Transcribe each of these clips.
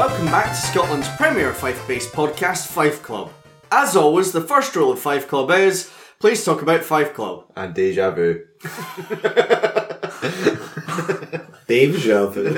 welcome back to Scotland's premier Fife-based podcast, Fife Club. As always, the first rule of Fife Club is, please talk about Fife Club. And deja vu. Deja vu.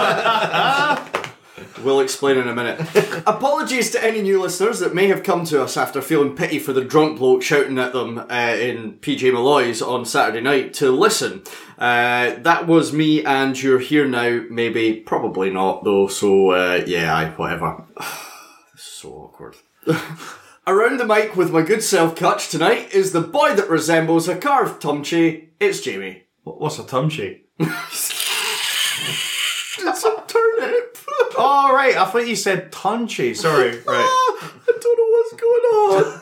We'll explain in a minute. Apologies to any new listeners that may have come to us after feeling pity for the drunk bloke shouting at them in PJ Malloy's on Saturday night to listen. That was me, and you're here now, maybe, probably not though, so whatever. This is so awkward. Around the mic with my good self Kutch tonight is the boy that resembles a carved tumchi. It's Jamie. What's a tumchi? It's a turnip. Oh, right. I thought you said tunchy. Sorry. Right. I don't know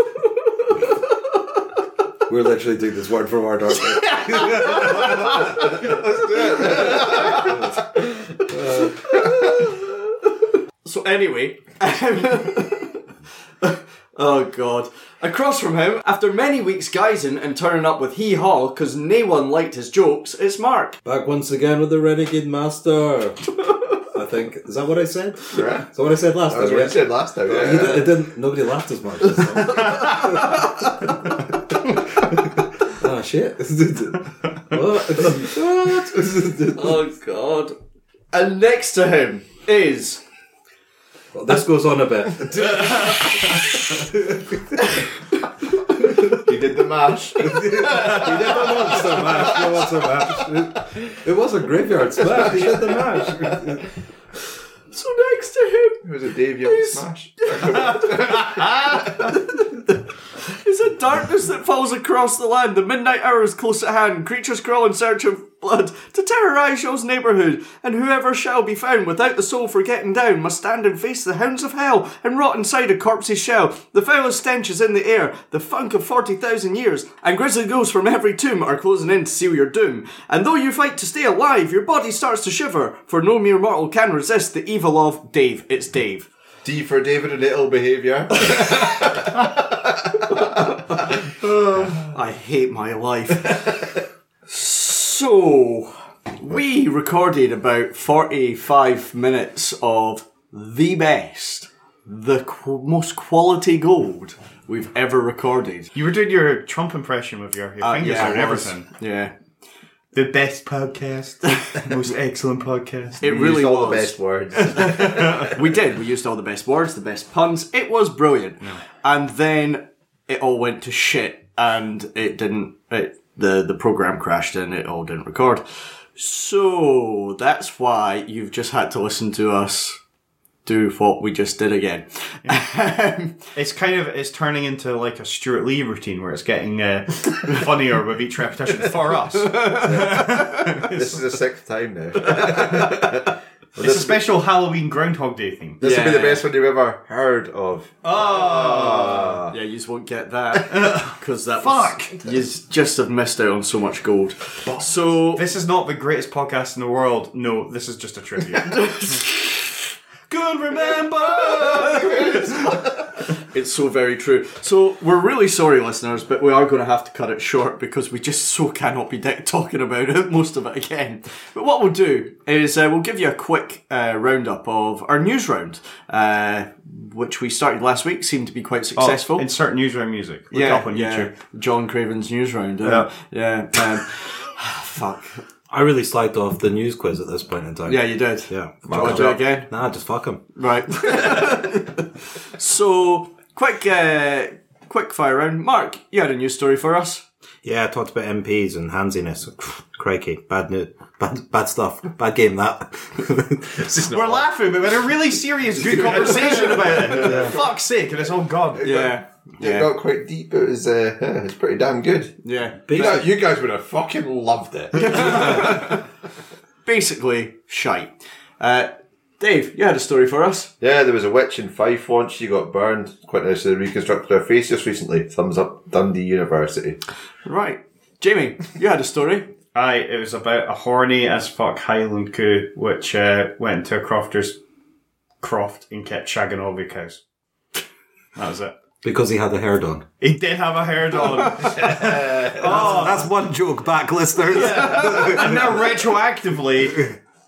what's going on. We're literally doing this word for word, aren't we? So anyway, oh god. Across from him, after many weeks guising and turning up with hee-haw because no one liked his jokes, it's Mark. Back once again with the Renegade Master. I think. Is that what I said? Yeah. Is that what I said last time? That's what you said last time, yeah. It didn't. Nobody laughed as much this time. Ah, shit. What? Oh god. And next to him is... Well, this goes on a bit. You did the mash. You did the monster mash. No, what's a mash? It was a graveyard smash. You did the mash. So next to him It was a Dave Young smash. is a darkness that falls across the land. The midnight hour is close at hand. Creatures crawl in search of blood to terrorise y'all's neighbourhood, and whoever shall be found without the soul for getting down must stand and face the hounds of hell and rot inside a corpse's shell. The foulest stench is in the air, the funk of 40,000 years, and grisly ghosts from every tomb are closing in to seal your doom. And though you fight to stay alive, your body starts to shiver, for no mere mortal can resist the evil of Dave. It's Dave. D for David and Little Behaviour. I hate my life. So, we recorded about 45 minutes of the best, the most quality gold we've ever recorded. You were doing your Trump impression with your fingers Yeah, and I was. everything. Yeah. The best podcast. Most excellent podcast. It We really used all was. the best words. We did. We used all the best words, the best puns. It was brilliant. No. And then it all went to shit, and it didn't... The program crashed and it all didn't record. So that's why you've just had to listen to us do what we just did again. Yeah. It's turning into like a Stuart Lee routine where it's getting funnier with each repetition for us. This is the sixth time now. It's a special Halloween Groundhog Day thing. This will be the best one you've ever heard of. Yeah, you just won't get that because that you just have missed out on so much gold. So This is not the greatest podcast in the world. No, this is just a tribute. Good remember. it's so very true. So we're really sorry, listeners, but we are going to have to cut it short because we just so cannot be talking about it, most of it again. But what we'll do is we'll give you a quick roundup of our news round, which we started last week. Seemed to be quite successful. Insert newsround music. Look up on YouTube. John Craven's news round. Fuck. I really slagged off the news quiz at this point in time. Yeah, you did. Yeah. Do you want to do it again? Nah, just fuck him. Right. So, quick fire round. Mark, you had a news story for us. Yeah, I talked about MPs and handsiness. Crikey, bad news. Bad stuff. Bad game, that. We're laughing, but we had a really serious, good conversation about it. Yeah. Fuck's sake, and it's all gone. Yeah. It got quite deep. It was pretty damn good. Yeah. You guys would have fucking loved it. Basically, shite. Dave, you had a story for us. Yeah, there was a witch in Fife once. She got burned. Quite nicely reconstructed her face just recently. Thumbs up, Dundee University. Right. Jamie, you had a story. It was about a horny as fuck Highland coo which went into a crofter's croft and kept shagging all the cows. That was it. Because he had a hair done. He did have a hair done. That's one joke back, listeners. And now retroactively,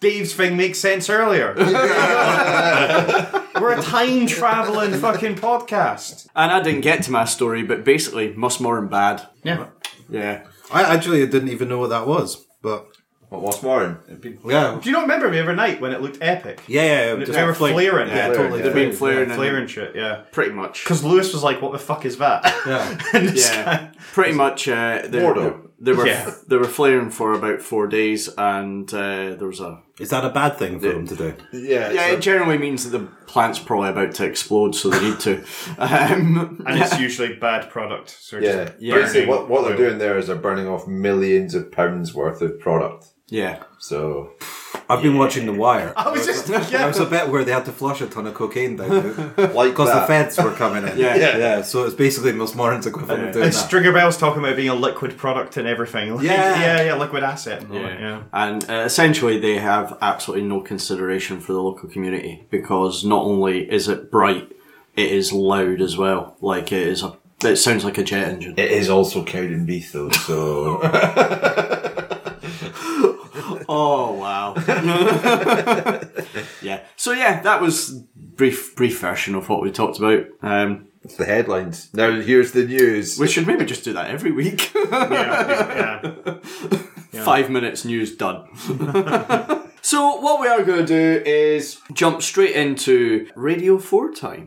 Dave's thing makes sense earlier. We're a time traveling fucking podcast. And I didn't get to my story, but basically, Musmore bad. Yeah. Yeah. I actually didn't even know what that was, but What's more? yeah. Do you not remember the other night when it looked epic? Yeah, They were flaring. Yeah, Flaring, totally. yeah. They've been flaring and Flaring shit, yeah. pretty much. Because Lewis was like, what the fuck is that? Yeah. And the Yeah, sky- pretty much. Mordo. They were Yeah. they were flaring for about 4 days, and there was a. Is that a bad thing for them to do? Yeah. Yeah, it generally means that the plant's probably about to explode, so they need to. And it's usually bad product. So Yeah. just Basically, burning what they're oil. doing there is they're burning off millions of pounds worth of product. Yeah. So I've been watching The Wire. I was just, There was a bit where they had to flush a ton of cocaine down there like because the that. feds were coming in. Yeah. yeah. So it's basically Musmore's equivalent of doing And that. Stringer Bell's talking about being a liquid product and everything. Like, Yeah. yeah, liquid asset. And all that, yeah. And essentially, they have absolutely no consideration for the local community because not only is it bright, it is loud as well. Like it sounds like a jet engine. It is also cow and beef though, so Oh wow! Yeah. So yeah, that was brief version of what we talked about. it's the headlines. Now here's the news. We should maybe just do that every week. Yeah. 5 minutes news done. So what we are going to do is jump straight into Radio 4 time.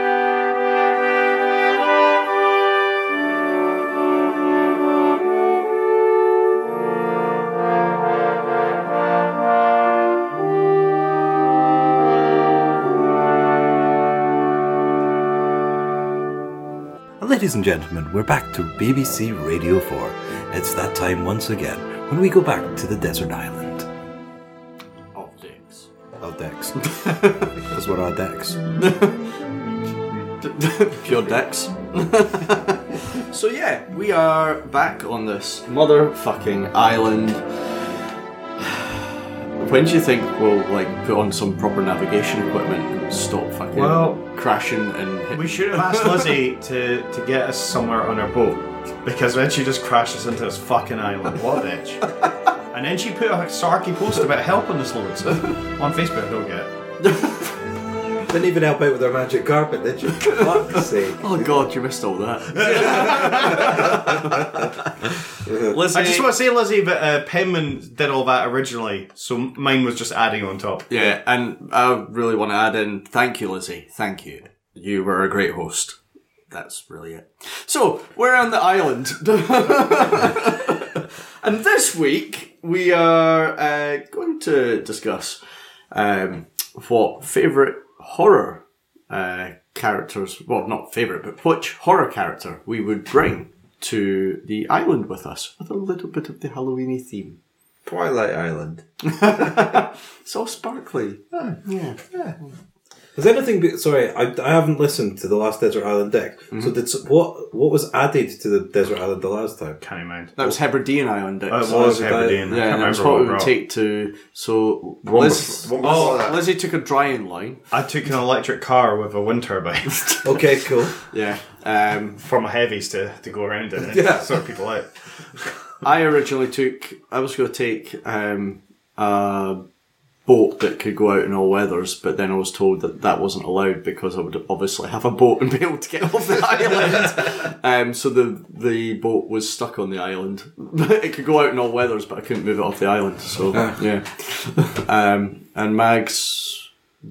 Ladies and gentlemen, we're back to BBC Radio 4. It's that time once again when we go back to the desert island Of dicks. of Dex. Because we're on Dex. Pure decks. So yeah, we are back on this motherfucking island. When do you think we'll put on some proper navigation equipment and stop fucking crashing and hit? We should have asked Lizzie to get us somewhere on her boat. Because then she just crashes into this fucking island. What a bitch. And then she put a sarky post about helping us loads on Facebook. I don't get it. Didn't even help out with our magic carpet, did you? Fuck's sake. Oh god, you missed all that. Lizzie, I just want to say, Lizzie, that Penman did all that originally, so mine was just adding on top. yeah, and I really want to add in, thank you, Lizzie. Thank you. You were a great host. That's really it. So, we're on the island. And this week, we are going to discuss what favourite horror characters, well, not favourite, but which horror character we would bring to the island with us, with a little bit of the Halloweeny theme. Twilight Island. It's all sparkly. Yeah. Has anything sorry, I haven't listened to the last Desert Island deck. So what was added to the Desert Island the last time? Can't mind. That was Hebridean Island. Dicks. It was that- Hebridean. I Yeah, can't and that's remember what what we we would brought. take to. So What was that? Lizzie took a drying line. I took an electric car with a wind turbine Okay, cool. Yeah. for my heavies to go around in and Yeah. sort people out. I originally I was going to take a boat that could go out in all weathers, but then I was told that wasn't allowed because I would obviously have a boat and be able to get off the island. So the boat was stuck on the island. It could go out in all weathers, but I couldn't move it off the island. So yeah. And Mag's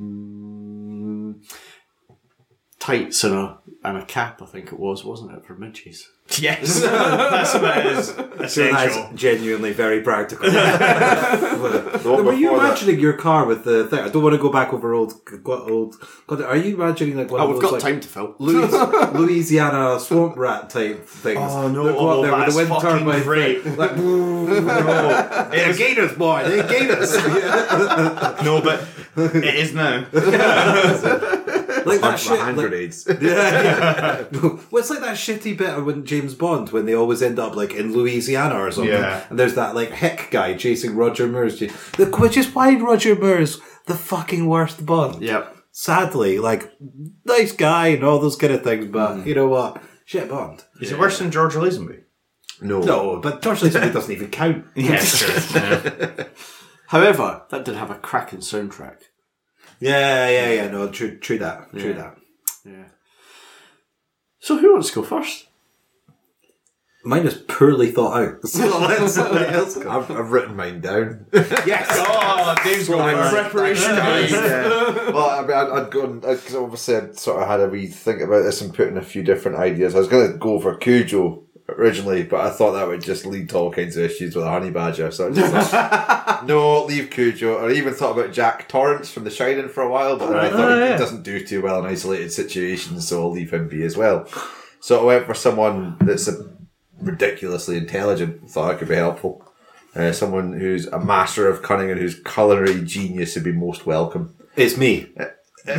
tights and a cap, I think it was, wasn't it, for midges? Yes, that's what it is. So that Essential. is genuinely very practical. The one Were you before that. imagining your car with the thing? I don't want to go back over old. Are you imagining like one Oh, of we've those got like time to fill. Louisiana swamp rat type things? Oh, no, that go up there with that's the wind fucking turbine great. thing. Like, they gators, boy, they gators. No, but it is now. Like that Punch shit. with hand Like, grenades. yeah. Well, it's like that shitty bit of when James Bond, when they always end up like in Louisiana or something. Yeah. And there's that like hick guy chasing Roger Moore's. Which is why Roger Moore's the fucking worst Bond. Yep. Sadly, like, nice guy and all those kind of things, but you know what? Shit Bond. Is it worse than George Lazenby? No. No, but George Lazenby doesn't even count. Yeah, sure. Yeah. However, that did have a cracking soundtrack. Yeah. No, true that. Yeah. So who wants to go first? Mine is poorly thought out. So let somebody else go. I've written mine down. Yes. Oh, Dave's going Preparation. Well, I mean, I'd gone because obviously I'd sort of had a wee think about this and put in a few different ideas. I was going to go for Cujo originally, but I thought that would just lead to all kinds of issues with a honey badger. So I just thought, no, leave Cujo. I even thought about Jack Torrance from The Shining for a while, but then I thought he doesn't do too well in isolated situations, so I'll leave him be as well. So I went for someone that's ridiculously intelligent. Thought that could be helpful. Someone who's a master of cunning and whose culinary genius would be most welcome. It's me. You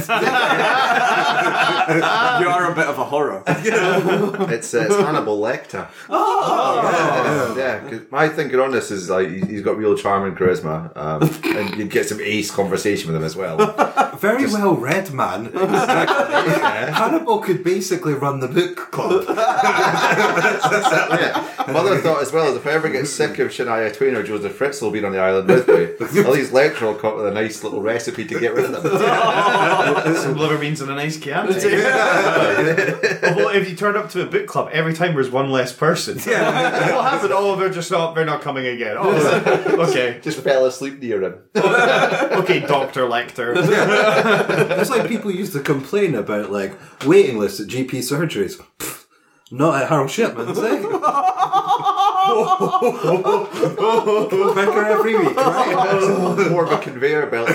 are a bit of a horror. It's Hannibal Lecter. Yeah. Because my thinking on this is like he's got real charm and charisma, and you'd get some ace conversation with him as well. Very well read, man. Hannibal could basically run the book club. Mother thought as well, if I ever get sick of Shania Twain or Joseph Fritzl being on the island with me, at least Lecter will come up with a nice little recipe to get rid of them. Some liver beans and a nice Chianti. Although if you turn up to a book club, every time there's one less person. What happened? Oh, they're not coming again. Oh, okay. Just fell asleep near him. Okay, Dr. Lecter. It's like people used to complain about like waiting lists at GP surgeries. Pfft, not at Harold Shipman's, eh? Quicker every week, right? More of a conveyor belt.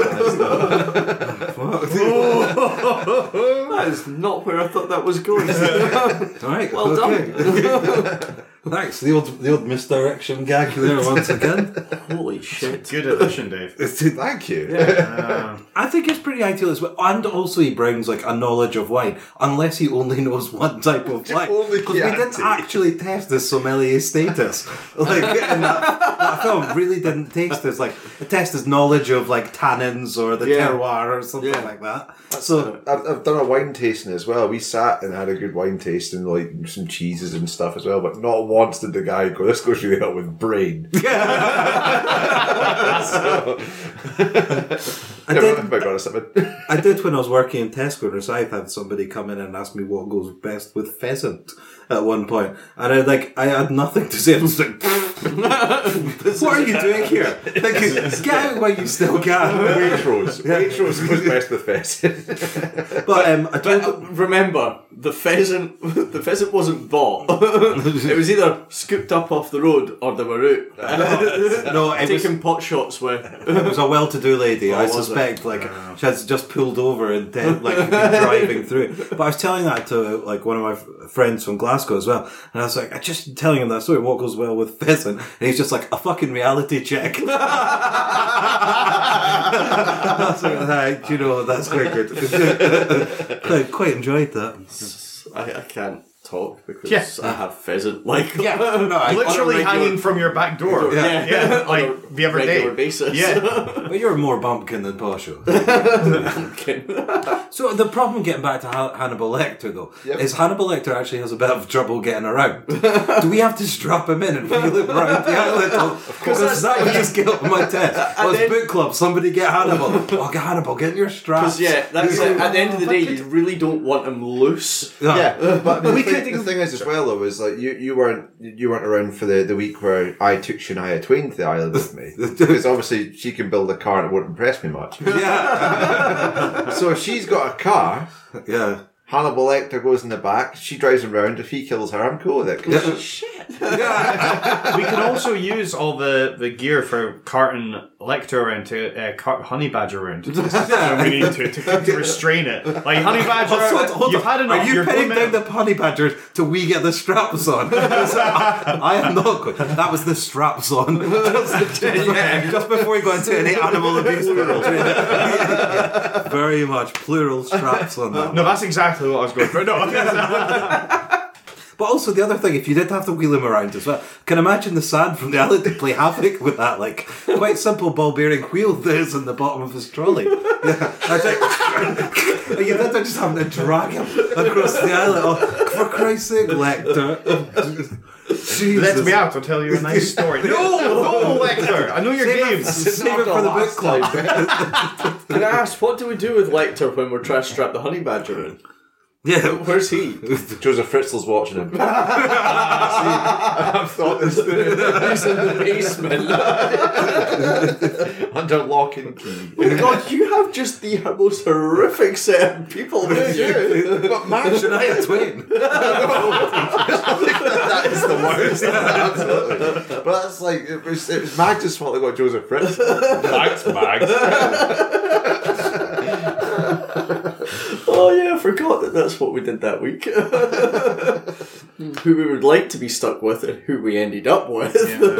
That is not where I thought that was going. Alright, Well done. Thanks, the old misdirection gag there once again. Holy shit. Good addition, Dave. Thank you. I think it's pretty ideal as well. And also he brings like a knowledge of wine, unless he only knows one type of wine. Only Because we didn't Chianti. actually test his sommelier status. Like in that film really didn't test his test his knowledge of like tannins or the terroir or something like that. So I've done a wine tasting as well. We sat and had a good wine tasting, like some cheeses and stuff as well, but not once did the guy go, this goes really well with brain. So, I I did when I was working in Tesco in Rosyth, had somebody come in and ask me what goes best with pheasant at one point, and I had nothing to say. I was like, what are you doing here? Like, get out while you still can. Waitrose. Waitrose goes best with pheasant. But I told But remember, the pheasant wasn't bought. It was either scooped up off the road or they were out. no, it was, Taking pot shots with. it was a well-to-do lady. I was it? suspect, she had just pulled over and been driving through. But I was telling that to like one of my friends from Glasgow as well, and I was like, I just telling him that story. What goes well with pheasant? And he's just like, a fucking reality check. I was like, that's quite good. quite enjoyed that. I can't talk because I have pheasant Literally hanging from your back door. Yeah. Like the other regular day. basis. Yeah. But you're more bumpkin than Posho. So the problem getting back to Hannibal Lecter though is Hannibal Lecter actually has a bit of trouble getting around. Do we have to strap him in and wheel him around the island? Because that would just get up my test. Let's book club, somebody get Hannibal. Oh, get Hannibal, get your straps. That's it. At the end of the day, you really don't want him loose. But the thing is as well though is like you weren't around for the week where I took Shania Twain to the island with me, because obviously she can build a car and it won't impress me much. So if she's got a car, Hannibal Lecter goes in the back, she drives him around. If he kills her, I'm cool with it. Shit. We can also use all the gear for carting Lecter around to cart Honey Badger around. We need to restrain it. Like Honey Badger, you've had enough. Are you pinning down the Honey Badger till we get the straps on? I am not good. That was the straps on. Just before we go into any animal abuse. Very much plural straps on that. No, that's exactly what I was going for. No. But also the other thing, if you did have to wheel him around as well, can imagine the sand from the island to play havoc with that, like quite simple ball bearing wheel there's in the bottom of his trolley. You did just having to drag him across the island. Oh, for Christ's sake, Lecter. Let me out, I'll tell you a nice story. No, Lecter! I know your games. Save it for the book club. Can I ask, what do we do with Lecter when we're trying to strap the honey badger in? Yeah. Where's he? Joseph Fritzl's watching him. I've thought this through. He's in the basement. Under lock and key. Oh God, you have just the most horrific set of people. Don't you? But Max and I are twin. That is the worst. Absolutely. But that's like, it was Mags' fault they got Joseph Fritz. Thanks, Mags. Oh yeah, I forgot that's what we did that week. Who we would like to be stuck with and who we ended up with.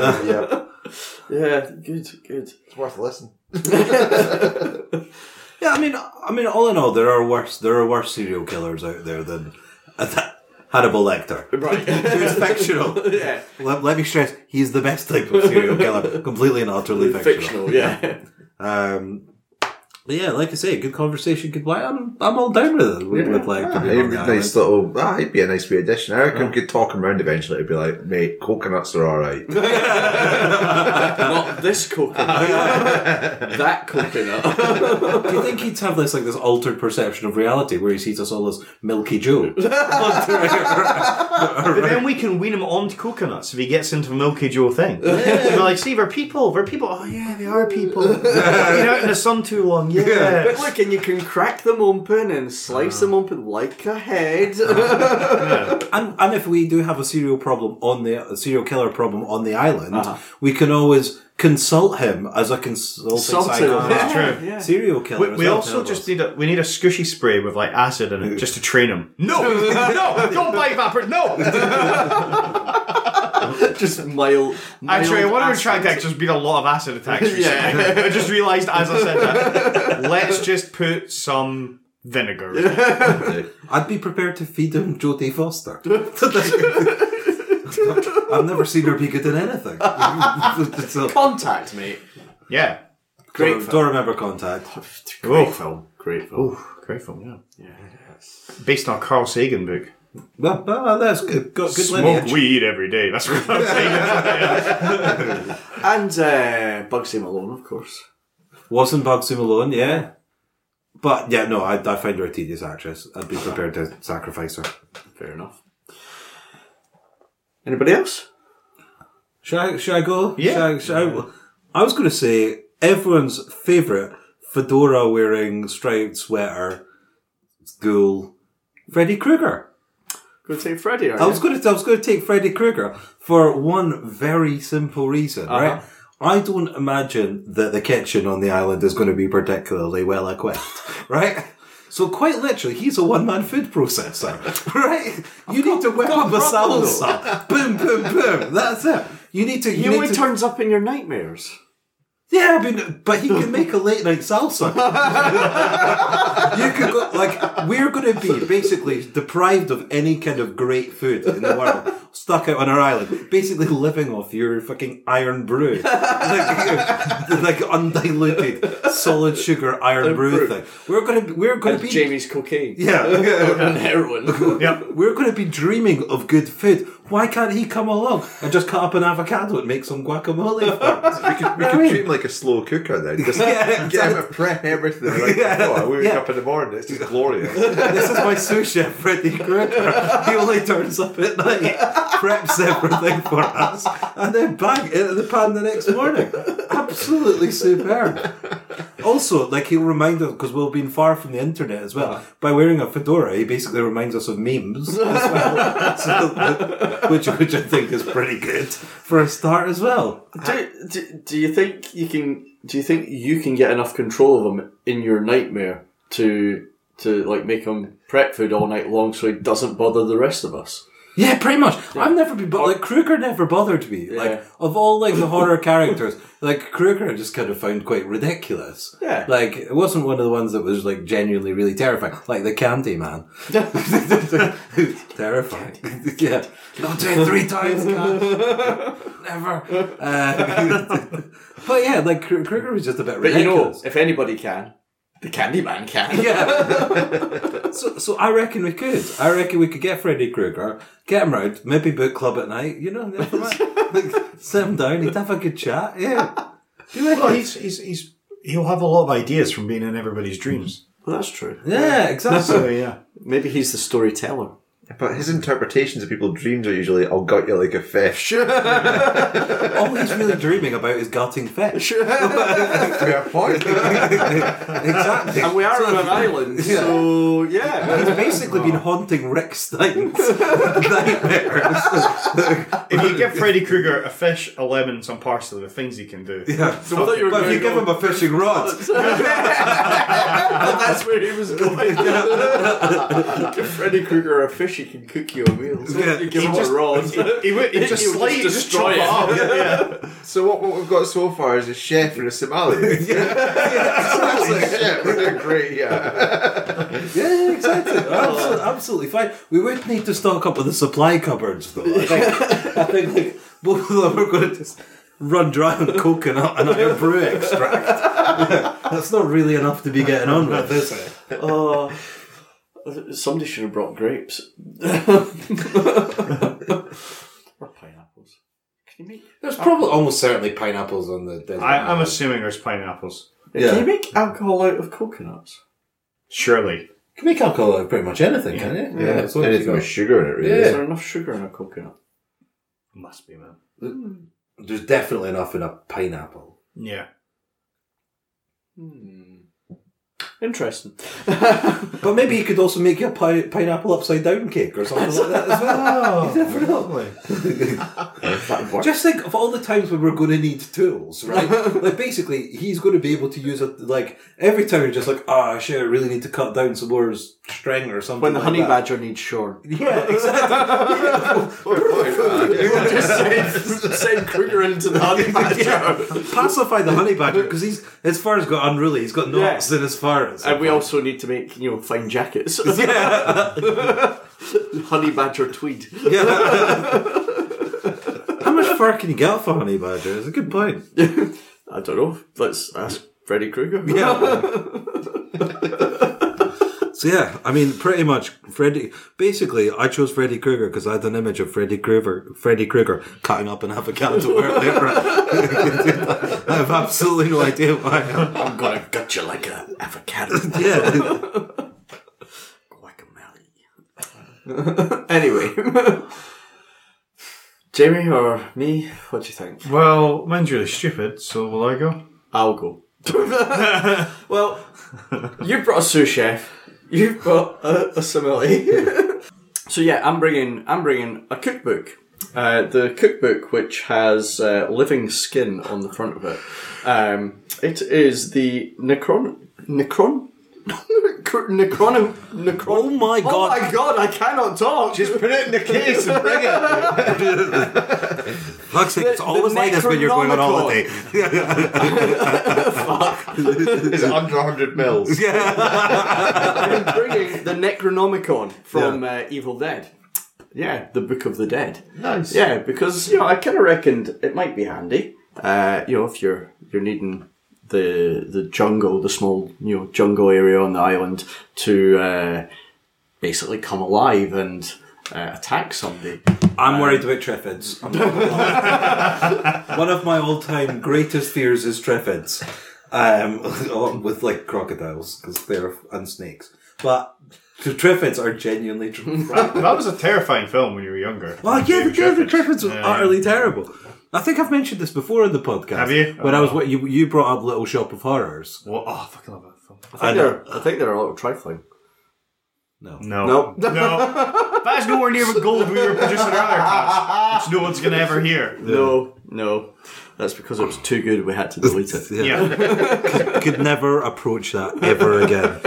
Yeah, good. It's worth listening. Yeah, I mean, all in all, there are worse serial killers out there than Hannibal Lecter. Right. Who's fictional. Yeah. Let me stress, he's the best type of serial killer. Completely and utterly fictional. Yeah. But yeah, like I say, good conversation, good play. I'm all down with it. With Lecter. It'd be nice little. It'd be a nice wee addition. I reckon we could talk him around eventually. It'd be like, mate, coconuts are alright. Not this coconut. That coconut. Do you think he'd have this altered perception of reality where he sees us all as Milky Joe? But then we can wean him onto coconuts if he gets into the Milky Joe thing. So we're like, see, they're people. Oh yeah, they are people. Been out in the sun too long. Yeah. But look, and you can crack them open and slice them open like a head. And if we do have a serial killer problem on the island, we can always consult him as a consulting psychologist. True. Yeah. Serial killer. We also just need a squishy spray with acid in it just to train him. No, don't buy vapor. No. Just mild. Actually, I want to retract that. There's been a lot of acid attacks recently. I just realised as I said that. Let's just put some vinegar in it. I'd be prepared to feed him Jodie Foster. I've never seen her be good in anything. Contact, mate. Yeah. Great film. Don't remember Contact. Great film. Great film, yeah. Based on a Carl Sagan book. Well, that's good. Got good Smoke lineage. weed every day. That's what I'm saying. And Bugsy Malone, of course. Wasn't Bugsy Malone, yeah. But, yeah, no, I find her a tedious actress. I'd be prepared to sacrifice her. Fair enough. Anybody else? Should I go? Yeah. I was going to say, everyone's favourite fedora-wearing, striped sweater, ghoul, Freddy Krueger. Going to take Freddy, I was going to take Freddy Krueger for one very simple reason, right? I don't imagine that the kitchen on the island is going to be particularly well equipped, right? So quite literally, he's a one-man food processor, right? You need to whip up a salsa. Boom, boom, boom. That's it. You need to... He only turns up in your nightmares. Yeah, but he can make a late night salsa. You could go, we're going to be basically deprived of any kind of great food in the world, stuck out on our island, basically living off your fucking iron brew. like undiluted, solid sugar iron brew thing. We're going to be... Jamie's cocaine. Yeah. And heroin. Yeah. We're going to be dreaming of good food. Why can't he come along and just cut up an avocado and make some guacamole for us? We could treat him like a slow cooker then. Just get him to prep everything right before. We wake up in the morning, it's just glorious. This is my sous chef, Freddy Krueger. He only turns up at night, preps everything for us, and then bang, into the pan the next morning. Absolutely superb. Also, he'll remind us, because we've been far from the internet as well, by wearing a fedora, he basically reminds us of memes as well. Which I think is pretty good for a start as well. Do you think you can? Do you think you can get enough control of him in your nightmare to make him prep food all night long so he doesn't bother the rest of us? Yeah, pretty much. Yeah. I've never been, Krueger never bothered me. Yeah. Of all the horror characters, Krueger I just kind of found quite ridiculous. Yeah. It wasn't one of the ones that was genuinely really terrifying, like the Candy Man. Terrifying. Yeah. Not do it 3 times, God. Never. But yeah, Krueger was just a bit ridiculous. But if anybody can, The Candyman can. Yeah. So I reckon we could. I reckon we could get Freddy Krueger, get him round, maybe book club at night. You know, sit him down. He'd have a good chat. Yeah. Well, he'll have a lot of ideas from being in everybody's dreams. Well, that's true. Yeah, exactly. So yeah, Maybe he's the storyteller. But his interpretations of people's dreams are usually, I'll gut you like a fish. All he's really dreaming about is gutting fish. Fair point. Exactly. And we are on an island, so yeah. He's basically been haunting Rick Stein's nightmares. if you give Freddy Krueger a fish, a lemon, some parsley, the things he can do. Yeah. So I thought you were But if going you give him a fishing rod, that's where he was going. Give Freddy Krueger a fish, he can cook you a meal. So Yeah. you give him just- a rod. He would just slightly destroy chop it. it up. So what we've got so far is a chef and a Somali. Holy shit, we're doing great, yeah. yeah, exactly. Absolutely fine. We would need to stock up with the supply cupboards, though. I think like, both of them are going to just run dry on coconut and iron brew extract. That's not really enough to be getting on with, is it? Somebody should have brought grapes. Or pineapples. Can you make? There's probably almost certainly pineapples on the desert. I'm assuming there's pineapples. Can you make alcohol out of coconuts? Surely. You can make alcohol out of pretty much anything, can you? Yeah, as long as you anything got- with sugar in it, really. Yeah. Is there enough sugar in a coconut? Must be, man. There's definitely enough in a pineapple. Yeah. Interesting. But maybe he could also make you a pineapple upside down cake or something like that as well. You never know. Just think of all the times when we're going to need tools, right? Like basically, he's going to be able to use it. Like every time you're just like, shit, I really need to cut down some more string or something. When the like honey that. badger needs shore. Yeah, exactly. Just send Kruger into the honey badger. Pacify the honey badger because his fur's got unruly. He's got knots in his fur. And we also need to make, fine jackets. Yeah. Honey badger tweed. Yeah. How much fur can you get off a honey badger? It's a good point. I don't know. Let's ask Freddy Krueger. Yeah. So yeah, I mean, pretty much basically, I chose Freddy Krueger because I had an image of Freddy Krueger cutting up an avocado earlier. I have absolutely no idea why. I'm gonna gut you like an avocado. Yeah. Guacamole. Anyway. Jamie or me? What do you think? Well, mine's really stupid, so will I go? I'll go. Well, you brought a sous chef. You've got a sommelier. So yeah, I'm bringing a cookbook. The cookbook, which has living skin on the front of it. It is the Necronom. Oh my god! Oh my god! I cannot talk. Just put it in the case and bring it. Fuck's sake, it's always like this when you're going on holiday. Is it under 100 mils? I'm bringing the Necronomicon from Evil Dead. Yeah, the Book of the Dead. Nice. Yeah, because I kind of reckoned it might be handy. If you're needing the jungle, the small jungle area on the island to basically come alive and attack somebody. I'm worried about triffids. I'm not gonna lie. One of my all-time greatest fears is triffids, along with like crocodiles and snakes. But the triffids are genuinely That was a terrifying film when you were younger. Well, yeah, the triffids were utterly terrible. I think I've mentioned this before in the podcast. Have you? When I was you brought up Little Shop of Horrors. Well, I fucking love that film. I think they're a little trifling. No. That's nowhere near the gold we were producing earlier, Cass, which no one's going to ever hear. No. That's because it was too good, we had to delete it. Yeah. Could never approach that ever again.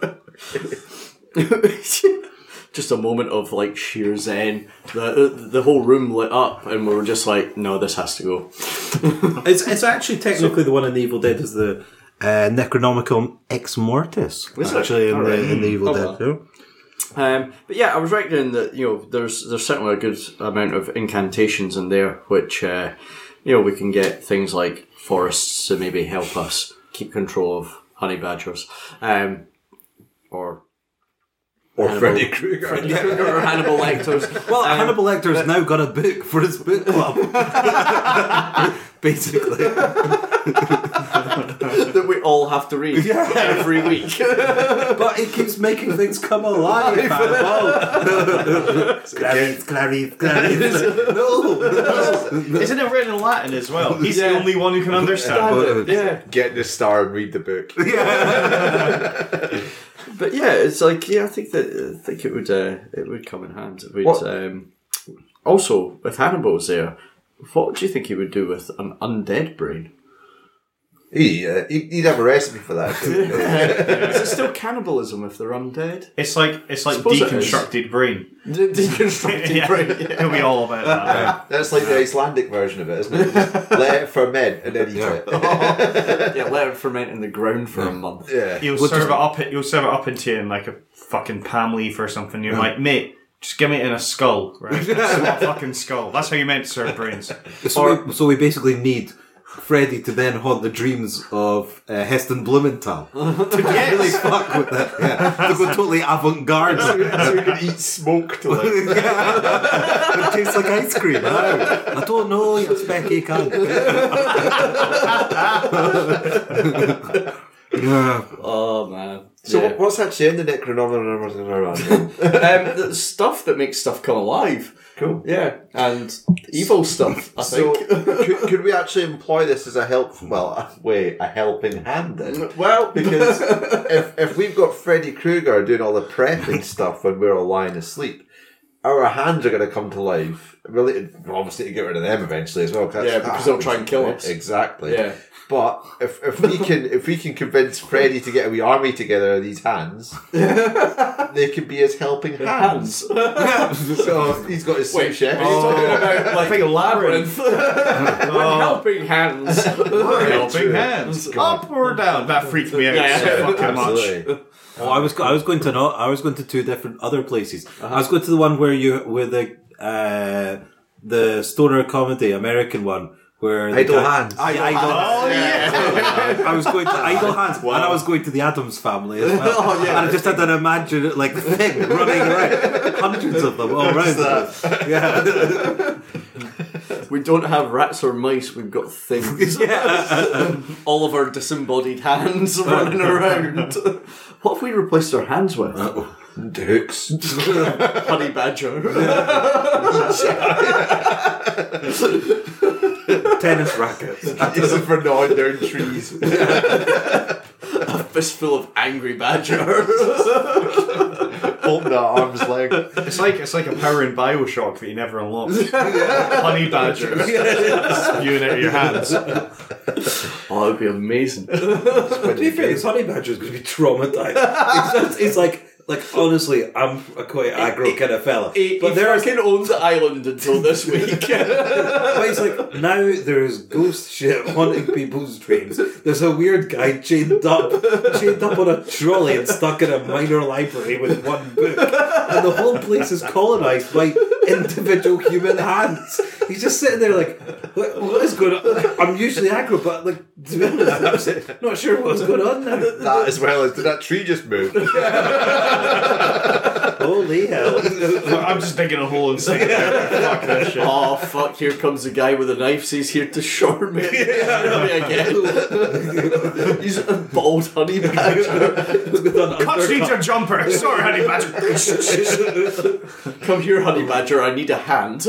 Just a moment of like sheer zen. The whole room lit up, and we were just like, "No, this has to go." It's actually technically the one in the Evil Dead is the Necronomicon Ex Mortis. Actually, in the Evil Dead. But yeah, I was reckoning that there's certainly a good amount of incantations in there, which we can get things like forests to maybe help us keep control of honey badgers, or Freddy Krueger. Freddy Krueger or Hannibal Lecter's. Well, Hannibal Lecter's now got a book for his book club. Basically. That we all have to read every week. But it keeps making things come alive, Hannibal. Clarice. No. Isn't it written in Latin as well? He's the only one who can understand. Yeah. Get the star and read the book. But yeah, it's like I think it would come in handy. Also, if Hannibal's there, what do you think he would do with an undead brain? He'd have a recipe for that. Is it still cannibalism if they're undead? It's like Suppose it is. deconstructed brain. Deconstructed brain. It'll be all about that. That's like the Icelandic version of it, isn't it? Just let it ferment and then eat it. Yeah, let it ferment in the ground for a month. Yeah. You'll serve it up into you in like a fucking palm leaf or something. You're like, mate, just give me it in a skull, right? Just a fucking skull. That's how you meant to serve brains. So we basically need Freddy to then haunt the dreams of Heston Blumenthal to really fuck with it. Yeah, to go totally avant-garde. So you can eat smoke to like. It tastes like ice cream. I don't know, you specky cunt. Oh man. So what's actually in the Necronomicon? The stuff that makes stuff come alive. Cool. Yeah, and evil stuff. I think. So could we actually employ this as a helping hand then? Well, Because if we've got Freddy Krueger doing all the prepping stuff when we're all lying asleep, our hands are going to come to life. Really, obviously to get rid of them eventually as well. because they'll try and kill us. Exactly. Yeah. But if we can convince Freddy to get a wee army together of these hands, they could be his helping hands. So he's got his sous chef. Are you talking about like think labyrinth? Helping hands. Helping hands. Up or down? That freaked me out so fucking much. Absolutely. Oh, I was going to two different other places. I was going to the one where the stoner comedy American one. Where Idle Hands. I was going to Idle Hands, and I was going to the Addams Family as well. And I just had an imaginary thing running around, hundreds of them all around. Yeah. We don't have rats or mice. We've got things. All of our disembodied hands running around. What have we replaced our hands with? Hooks. Honey badger. Tennis rackets. This is for gnawing down trees. A fistful of angry badger. Holding that arm's length. It's like a power in Bioshock that you never unlock. Honey badgers spewing out of your hands. Oh, that would be amazing. To be fair, this honey badger is going to be traumatized. It's like honestly, I'm a quite aggro kind of fella. He fucking owns the island until this week. But it's like, now there's ghost shit haunting people's dreams. There's a weird guy chained up on a trolley and stuck in a minor library with one book. And the whole place is colonised by individual human hands. He's just sitting there like, what is going on? I'm usually aggro, but to be honest, I'm not sure what's going on now. That as well as did that tree just move? Holy hell. I'm just digging a hole and saying, fuck this shit. Oh fuck, here comes a guy with a knife, so he's here to short me again. He's a bald honey badger. Cuts needs your jumper. Sorry, honey badger. Come here, honey badger, I need a hand.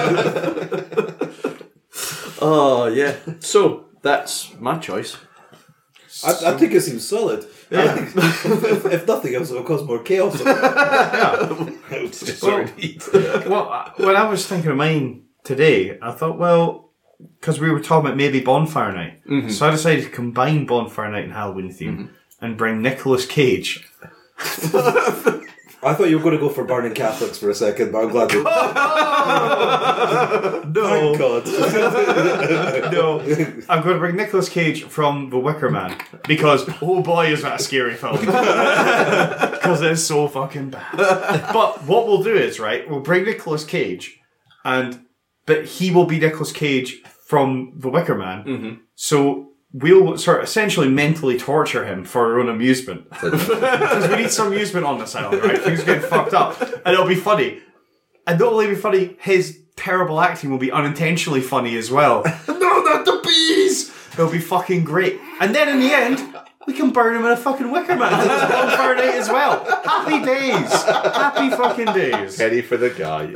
Oh yeah. So that's my choice. I think it seems solid. Yeah. If nothing else, it'll cause more chaos. It's just what we need. Well, when I was thinking of mine today, I thought, well, because we were talking about maybe Bonfire Night, so I decided to combine Bonfire Night and Halloween theme and bring Nicolas Cage. I thought you were going to go for burning Catholics for a second, but I'm glad you... No. Thank God. No. I'm going to bring Nicolas Cage from The Wicker Man, because, oh boy, is that a scary film. Because it's so fucking bad. But what we'll do is, right, we'll bring Nicolas Cage, but he will be Nicolas Cage from The Wicker Man, so we'll sort of essentially mentally torture him for our own amusement. Because we need some amusement on this island, right? Things get fucked up. And it'll be funny. And not only be funny, his terrible acting will be unintentionally funny as well. No, not the bees! It'll be fucking great. And then in the end, we can burn him in a fucking wicker man. It's bonfire night as well. Happy days. Happy fucking days. Penny for the guy.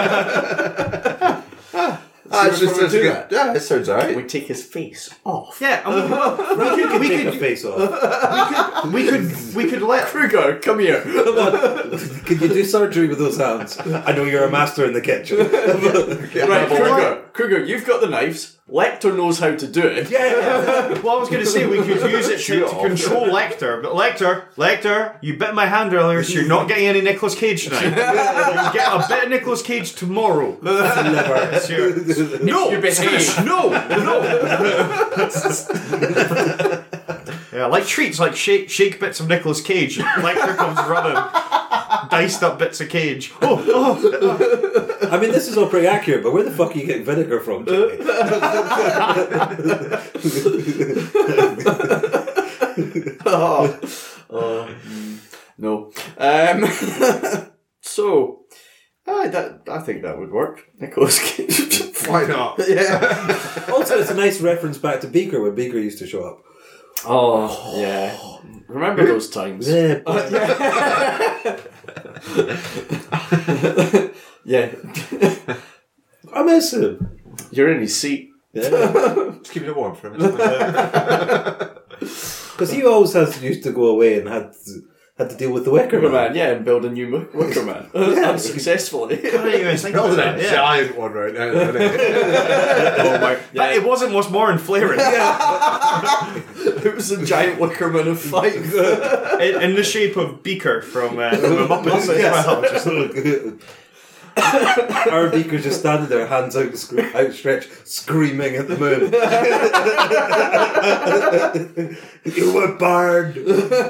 It's good. Yeah, it sounds alright. We take his face off. Yeah, and we could take a face off. we could let Kruger, come here. Can you do surgery with those hands? I know you're a master in the kitchen. Right, Kruger, you've got the knives. Lecter knows how to do it. Yeah. Well, I was going to say we could use it to control Lecter, but Lecter, you bit my hand earlier, so you're not getting any Nicolas Cage tonight. You get a bit of Nicolas Cage tomorrow. No, you behave. No. Yeah, like treats, like shake bits of Nicolas Cage. Lecter comes running, diced up bits of Cage. I mean, this is all pretty accurate, but where the fuck are you getting vinegar from, Jimmy? No. So, I think that would work. Nicolas Cage. Why not? Yeah. Also, it's a nice reference back to Beaker when Beaker used to show up. Oh, yeah. Remember those times? Yeah. Yeah. I miss him. You're in his seat. Yeah. Just keeping it warm for him. Because he always used to go away and had to deal with the Wicker Man. Yeah, and build a new Wicker Man. Unsuccessfully. Building a giant one right now. Isn't it? Oh my! Yeah. It wasn't what's more in flaring. It was a giant Wicker Man of 5. in the shape of Beaker from the Muppets as well. Our Beaker just standing there, hands outstretched, screaming at the moon. You were burned.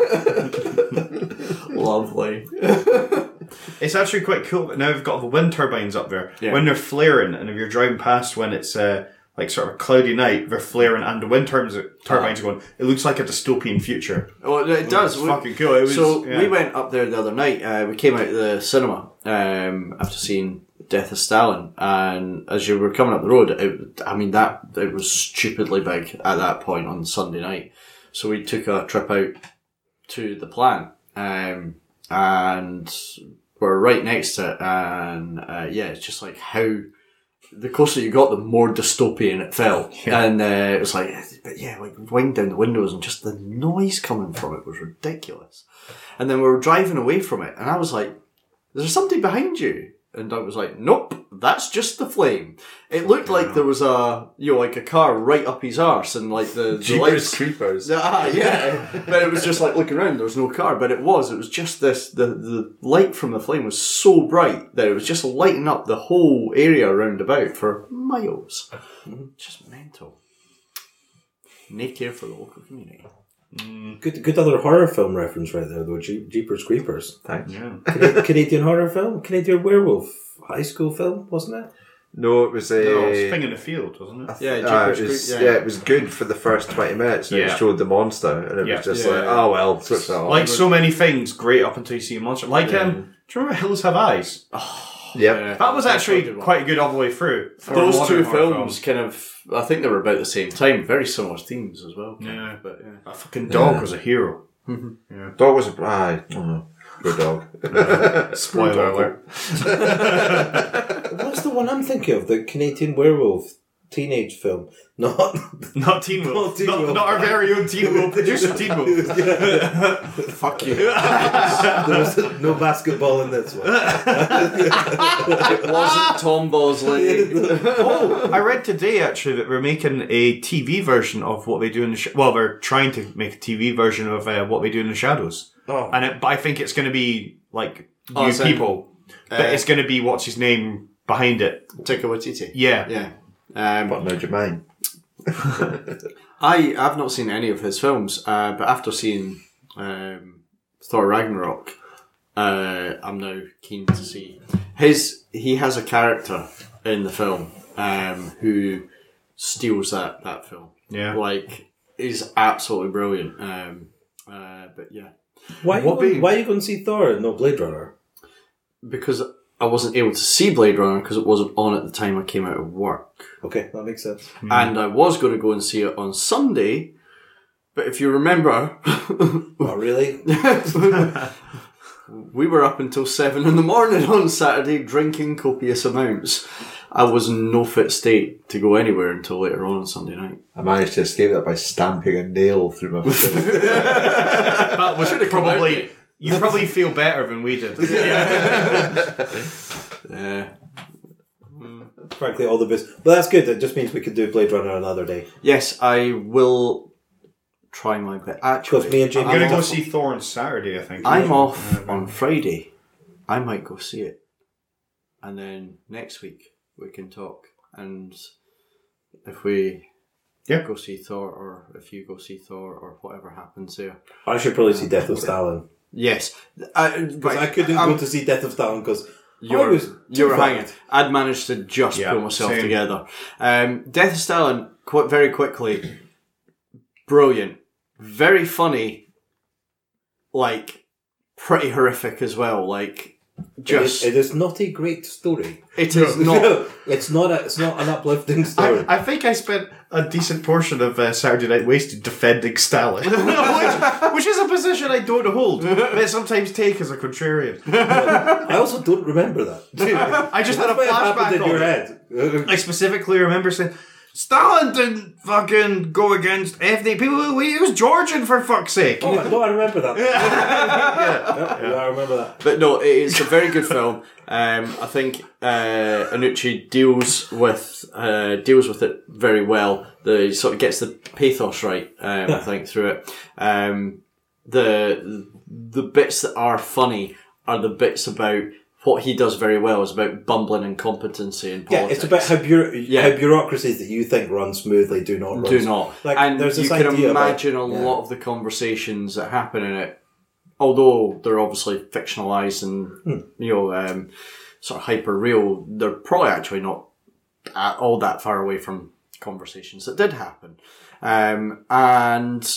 Lovely. It's actually quite cool. Now we've got the wind turbines up there. Yeah. When they're flaring, and if you're driving past when it's like sort of a cloudy night, they're flaring, and the wind turbines are going. It looks like a dystopian future. Well, it does. It's fucking cool. We went up there the other night. We came out of the cinema after seeing Death of Stalin, and as you were coming up the road, it was stupidly big at that point on Sunday night. So we took a trip out to the plant, and we're right next to it, and it's just like how the closer you got, the more dystopian it felt. Yeah. And it was like wind down the windows, and just the noise coming from it was ridiculous. And then we were driving away from it, and I was like, "Is there something behind you?" And Doug was like, "Nope, that's just the flame." It looked like there was a car right up his arse, and like the lights. Creepers. Yeah. But it was just like looking around, there was no car, but it was just this, the light from the flame was so bright that it was just lighting up the whole area round about for miles. Just mental. No care for the local community. Good other horror film reference right there, though. Jeepers Creepers. Thanks. Yeah. Canadian horror film? Canadian werewolf high school film, wasn't it? No, it was a... No, it was Thing in the Field, wasn't it? It was good for the first 20 minutes. And it showed the monster, and it was just oh well, switch that off. Like so many things, great up until you see a monster. Like, do you remember Hills Have Eyes? Yeah. That was actually quite good all the way through. Those two films kind of, I think they were about the same time. Very similar themes as well. Yeah. But that fucking dog was a hero. Yeah. Dog was a... good dog. Spoiler alert. What's the one I'm thinking of? The Canadian werewolf teenage film. Not Teen Wolf. Not our very own Teen Wolf. Producer Teen Wolf. fuck you. There was no basketball in this one. It wasn't Tom Bosley. I read today actually that we're making a TV version of What We Do in the they're trying to make a TV version of What We Do in the Shadows. Oh. But I think it's going to be like new people. But it's going to be what's his name behind it. Taika Waititi. Yeah. Yeah. What now, Jermaine? I've not seen any of his films, but after seeing Thor Ragnarok, I'm now keen to see he has a character in the film who steals that film. Yeah. Like is absolutely brilliant. But yeah. Why are you going to see Thor and not Blade Runner? Because I wasn't able to see Blade Runner because it wasn't on at the time I came out of work. Okay, that makes sense. And I was going to go and see it on Sunday, but if you remember... Not really? We were up until 7 a.m. on Saturday drinking copious amounts. I was in no fit state to go anywhere until later on Sunday night. I managed to escape that by stamping a nail through my foot. That was probably... You probably feel better than we did. Yeah. Frankly, all the best. But that's good. It just means we could do Blade Runner another day. Yes, I will try my best. Actually, Because me and Jamie... I'm going to go see Thor on Saturday, I think. I'm off on Friday. I might go see it. And then next week we can talk. And if we go see Thor, or if you go see Thor, or whatever happens there. I should probably see Death of Stalin. Yes. Because I couldn't go to see Death of Stalin because you were hanging. I'd managed to just pull myself together. Death of Stalin, very quickly, brilliant. Very funny. Like, pretty horrific as well. Like, just... It is not a great story. It is not. It's not an uplifting story. I think I spent a decent portion of Saturday Night Wasted defending Stalin, which is a position I don't hold, but I sometimes take as a contrarian. I also don't remember that. I just had a That's what happened flashback in on your it. head. I specifically remember saying, Stalin didn't fucking go against ethnic people. He was Georgian, for fuck's sake. Oh, no, I remember that. I remember that. But no, it is a very good film. I think Iannucci deals with it very well. He sort of gets the pathos right. I think through it. The bits that are funny are the bits about what he does very well is about bumbling incompetency in politics. Yeah, it's about how bureaucracies that you think run smoothly do not run. Do not. Like, and there's this you can idea imagine about, a lot of the conversations that happen in it, although they're obviously fictionalised and sort of hyper real, they're probably actually not all that far away from conversations that did happen. And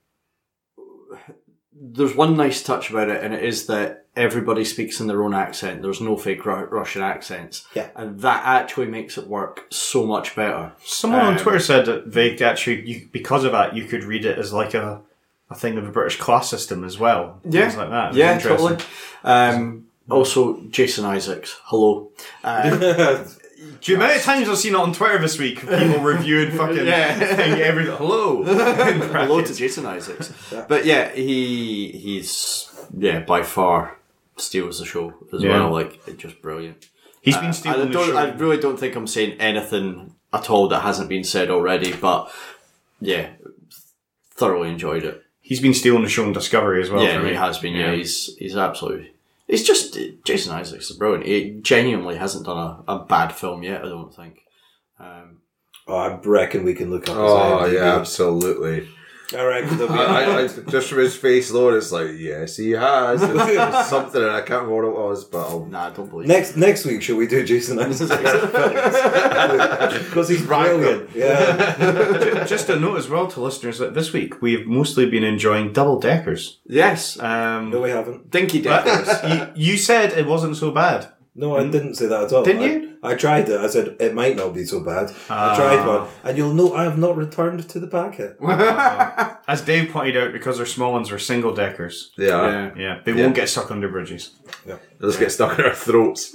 there's one nice touch about it, and it is that everybody speaks in their own accent. There's no fake Russian accents. Yeah. And that actually makes it work so much better. Someone on Twitter said that they actually, because of that, you could read it as like a thing of the British class system as well. Yeah. Things like that. Yeah, totally. Also, Jason Isaacs. Hello. The amount of times I've seen it on Twitter this week, people reviewing fucking everything. Hello. Hello to Jason Isaacs. Yeah. But yeah, he's by far steals the show as well. Like, it's just brilliant. He's been stealing the show. I really don't think I'm saying anything at all that hasn't been said already, but yeah, thoroughly enjoyed it. He's been stealing the show on Discovery as well. Yeah, he has been. Yeah, he's absolutely... It's just... Jason Isaacs is brilliant. He genuinely hasn't done a bad film yet, I don't think. I reckon we can look up his Oh, IMDb. yeah, absolutely. I reckon I just from his face alone, it's like, yes, he has. It's something, and I can't remember what it was, but I don't believe it. Next week, shall we do Jason Isaacs? Because he's brilliant. Yeah. Just a note as well to listeners that this week we've mostly been enjoying double deckers. Yes. No, we haven't. Dinky Deckers. You said it wasn't so bad. No, I didn't say that at all. Didn't you? I tried it. I said it might not be so bad. I tried one, and you'll know I have not returned to the packet. As Dave pointed out, because their small ones are single deckers. yeah. Yeah, they won't get stuck under bridges. Yeah. They'll just get stuck in our throats.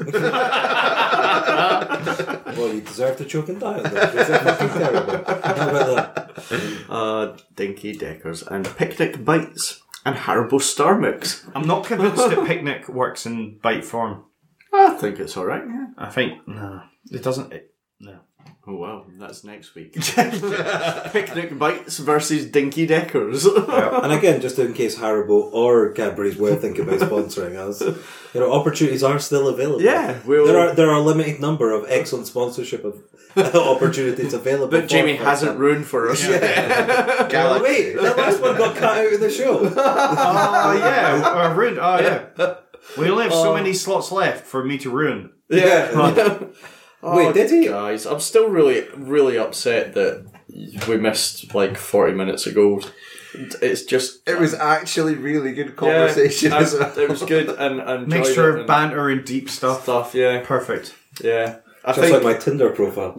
Well, you deserve to choke and die. It's fucking terrible. How about that? Dinky Deckers and Picnic Bites and Haribo Star Mix. I'm not convinced that Picnic works in bite form. I think it's alright, yeah. I think, no. It doesn't, no. Oh wow, that's next week. Picnic Bites versus Dinky Deckers. And again, just in case Haribo or Cadbury's were thinking about sponsoring us, opportunities are still available. Yeah, there are a limited number of excellent sponsorship of opportunities available. But Jamie hasn't ruined for us. Yeah. Wait, that last one got cut out of the show. Oh yeah, ruined. Oh yeah. We only have so many slots left for me to ruin. Yeah. Wait, did he? Guys, I'm still really, really upset that we missed like 40 minutes ago. It's just... It was actually really good conversation. Yeah, it was good and enjoyed Mixture it of banter and deep stuff. Yeah. Perfect. Yeah. Just like my Tinder profile.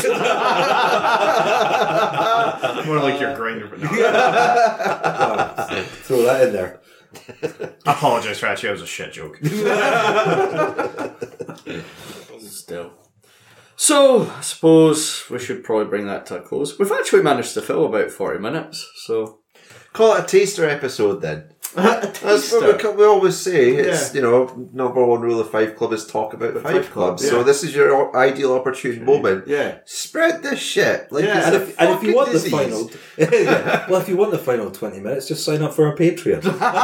More like your Grindr, but no. Throw that in there. I apologise for actually, that was a shit joke. Still. So, I suppose we should probably bring that to a close. We've actually managed to fill about 40 minutes, so... Call it a taster episode then. That's what we always say. It's, number one rule of Five Club is talk about Five Clubs. Yeah. So this is your ideal opportune moment. Yeah. Spread this shit. Like, Yeah. it's And if you want disease. the final, well, if you want the final 20 minutes, just sign up for our Patreon.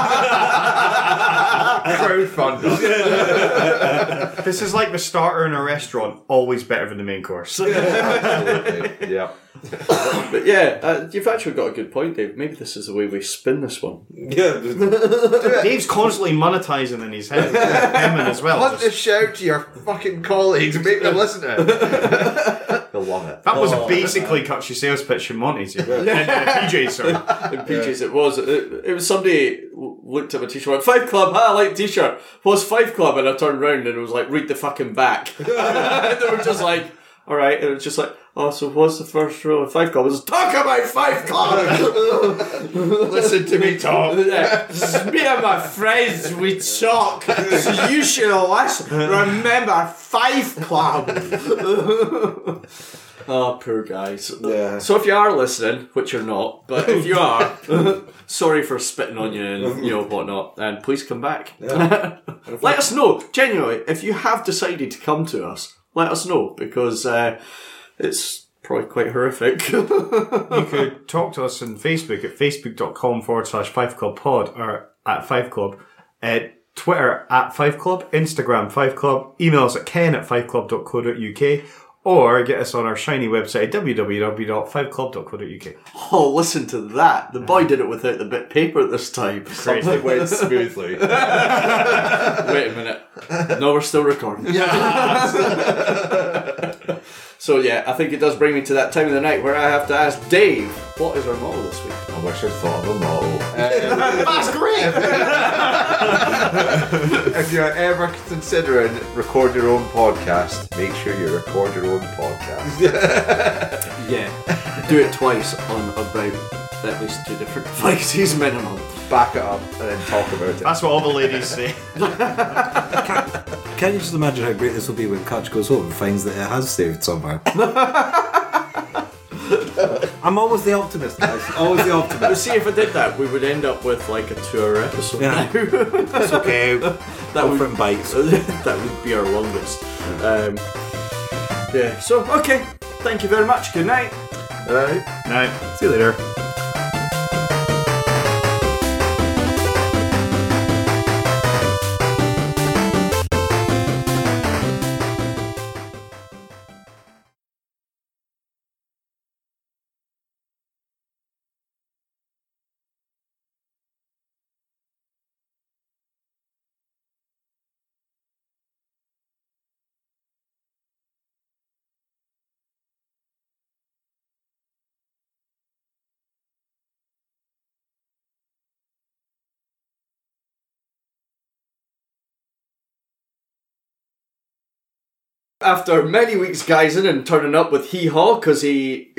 Crowdfund. This is like the starter in a restaurant, always better than the main course. Absolutely. Yeah. But yeah, you've actually got a good point, Dave. Maybe this is the way we spin this one. Yeah. Dave's constantly monetizing in his head. Hemming as well. Hunt this shout to your fucking colleagues and make them listen to it. They'll love it. That was basically Kutchy sales pitch in Monty's. PJ's, sorry. In PJs it was. It was somebody looked at my t-shirt and went, Five Club, I like t-shirt. What's Five Club? And I turned round and it was like, read the fucking back. And they were just like, alright. And it was just like, oh, so what's the first rule of Five Club? It was, talk about Five Club! Listen to me talk. Me and my friends, we talk. So you should remember Five Club. Oh, poor guys. Yeah. So if you are listening, which you're not, but if you are, sorry for spitting on you and whatnot, and please come back. Yeah. Let us know, genuinely, if you have decided to come to us, let us know, because it's probably quite horrific. You could talk to us on Facebook at facebook.com/5clubpod or at 5club, Twitter at 5club, Instagram 5club, emails at ken@5club.co.uk, or get us on our shiny website www.5club.co.uk. Oh, listen to that. The boy did it without the bit of paper this time. It went smoothly. Wait a minute. No, we're still recording. So yeah, I think it does bring me to that time of the night where I have to ask Dave, what is our motto this week? I wish I'd thought of a motto. That's great! If you're ever considering record your own podcast, make sure you record your own podcast. Yeah. Do it twice on about at least 2 different devices minimum. Back it up and then talk about it. That's what all the ladies say. Can you just imagine how great this will be when Kutch goes home and finds that it has saved somewhere? I'm always the optimist, guys. Always the optimist. But see, if I did that, we would end up with like a 2-hour episode. Yeah. It's okay. That Offer would and bites. that would be our longest. Yeah. So okay. Thank you very much. Good night. Alright. Now, see you later. After many weeks guysing and turning up with hee-haw because he...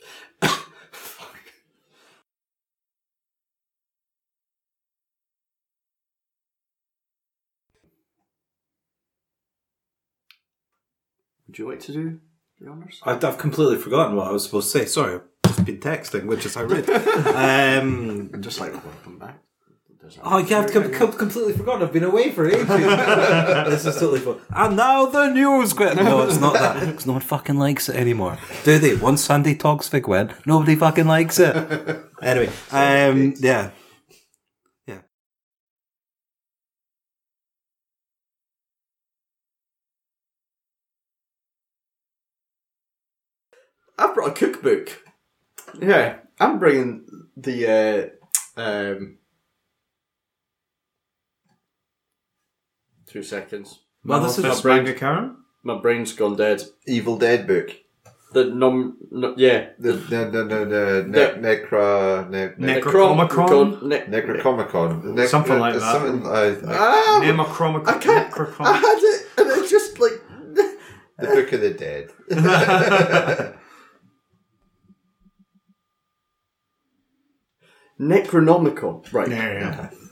Would you like to do the honours? I've completely forgotten what I was supposed to say. Sorry, I've just been texting, which is how rude. Just like welcome back. Oh, yeah, I've completely forgotten. I've been away for ages. This is totally fun. And now the news quit. No, it's not that. Because no one fucking likes it anymore. Do they? Once Sandy Toksvig went, nobody fucking likes it. Anyway, yeah. Yeah. I've brought a cookbook. Yeah, I'm bringing the 2 seconds. Well, this is my brain's gone dead. Evil Dead book. yeah. Necrocomicon. Something like that. Something Necrocomicon. I had it, and it's just like the Book of the Dead. Necronomicon, right? Yeah.